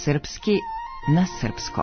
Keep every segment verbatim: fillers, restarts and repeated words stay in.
Srpski na srpskom.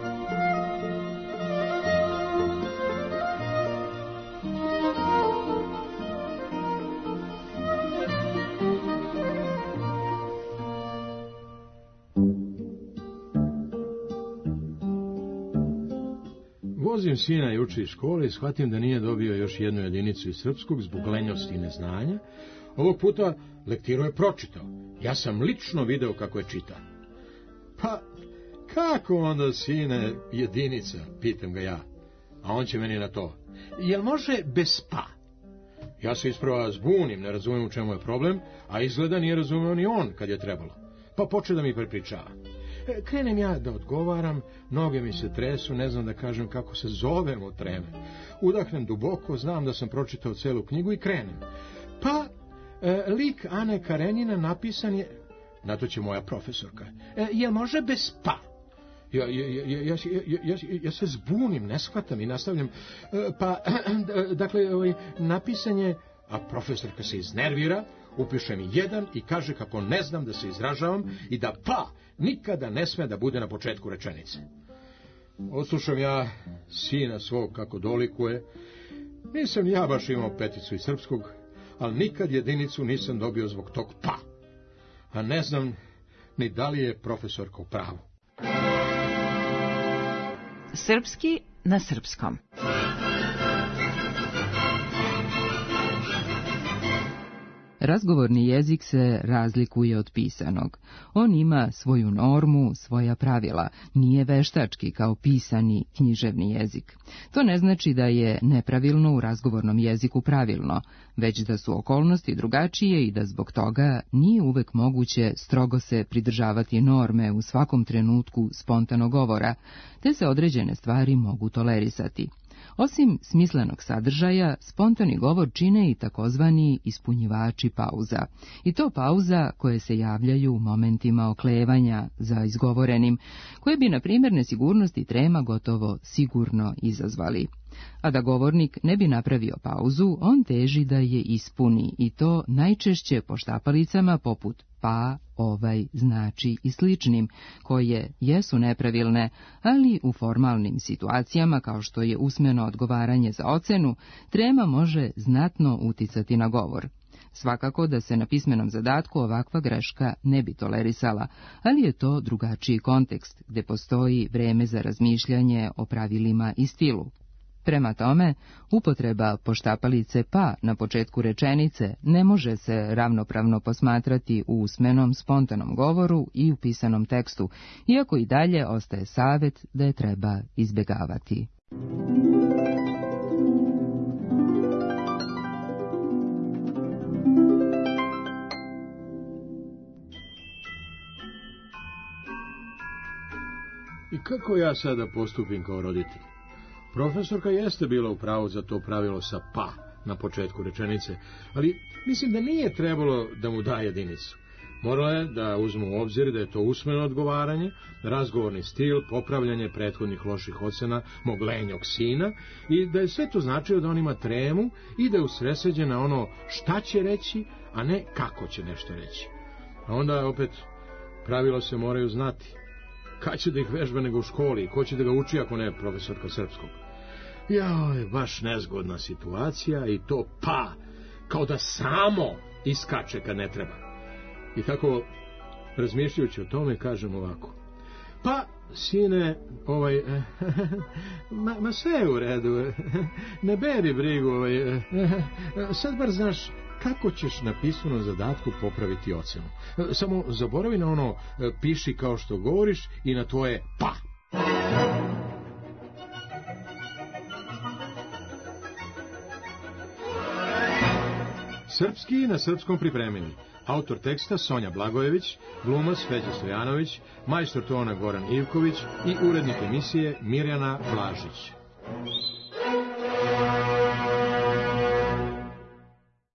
Vozim sina juče iz škole i shvatim da nije dobio još jednu jedinicu iz srpskog zbog lenjosti i neznanja. Ovog puta lektiru je pročitao. Ja sam lično video kako je čitao. Pa, kako onda, sine, jedinica, pitam ga ja. A on će meni na to. Jel može bez pa? Ja se isprava zbunim, ne razumijem u čemu je problem, a izgleda nije razumeo ni on kad je trebalo. Pa poče da mi prepričava. Krenem ja da odgovaram, noge mi se tresu, ne znam da kažem kako se zovem od treme. Udahnem duboko, znam da sam pročitao celu knjigu i krenem. Pa, e, lik Ane Karenjina napisan je... Na to će moja profesorka. E, jel može bez pa? Ja, ja, ja, ja, ja, ja, ja se zbunim, ne shvatam i nastavljam. E, pa, dakle, ovaj, napisan je... A profesorka se iznervira, upiše mi jedan i kaže kako ne znam da se izražavam i da pa nikada ne sme da bude na početku rečenice. Odslušam ja sina svog kako dolikuje. Nisam ja baš imao peticu iz srpskog, ali nikad jedinicu nisam dobio zbog tog pa. A ne znam ni da li je profesorka u pravu. Srpski na srpskom. Razgovorni jezik se razlikuje od pisanog. On ima svoju normu, svoja pravila, nije veštački kao pisani književni jezik. To ne znači da je nepravilno u razgovornom jeziku pravilno, već da su okolnosti drugačije i da zbog toga nije uvek moguće strogo se pridržavati norme u svakom trenutku spontanog govora, te se određene stvari mogu tolerisati. Osim smislenog sadržaja, spontani govor čine i takozvani ispunjivači pauza. I to pauza koje se javljaju u momentima oklevanja za izgovorenim, koje bi, na primjer, nesigurnost i trema gotovo sigurno izazvali. A da govornik ne bi napravio pauzu, on teži da je ispuni, i to najčešće poštapalicama poput pa, ovaj, znači i sličnim, koje jesu nepravilne, ali u formalnim situacijama, kao što je usmeno odgovaranje za ocenu, trema može znatno uticati na govor. Svakako da se na pismenom zadatku ovakva greška ne bi tolerisala, ali je to drugačiji kontekst, gde postoji vreme za razmišljanje o pravilima i stilu. Prema tome, upotreba poštapalice pa na početku rečenice ne može se ravnopravno posmatrati u usmenom, spontanom govoru i u pisanom tekstu, iako i dalje ostaje savjet da je treba izbjegavati. I kako ja sada postupim kao roditelj? Profesorka jeste bila u pravu za to pravilo sa pa na početku rečenice, ali mislim da nije trebalo da mu da jedinicu. Morala je da uzmu u obzir da je to usmeno odgovaranje, razgovorni stil, popravljanje prethodnih loših ocena mog lenjog sina i da je sve to značilo da on ima tremu i da je usredsređen na ono šta će reći, a ne kako će nešto reći. A onda opet pravila se moraju znati. Kad će da ih vežba nego u školi i ko će da ga uči ako ne profesorka srpskog? Jao, je baš nezgodna situacija i to pa, kao da samo iskače kad ne treba. I tako, razmišljajući o tome, kažem ovako. Pa, sine, ovaj, ma, ma sve je u redu, ne beri brigu, ovaj, sad bar znaš kako ćeš na pisanom zadatku popraviti ocenu. Samo zaboravi na ono piši kao što govoriš i na tvoje pa. Srpski na srpskom pripremili. Autor teksta Sonja Blagojević, glumac Feđa Stojanović, majstor tona Goran Ivković i urednik emisije Mirjana Blažić.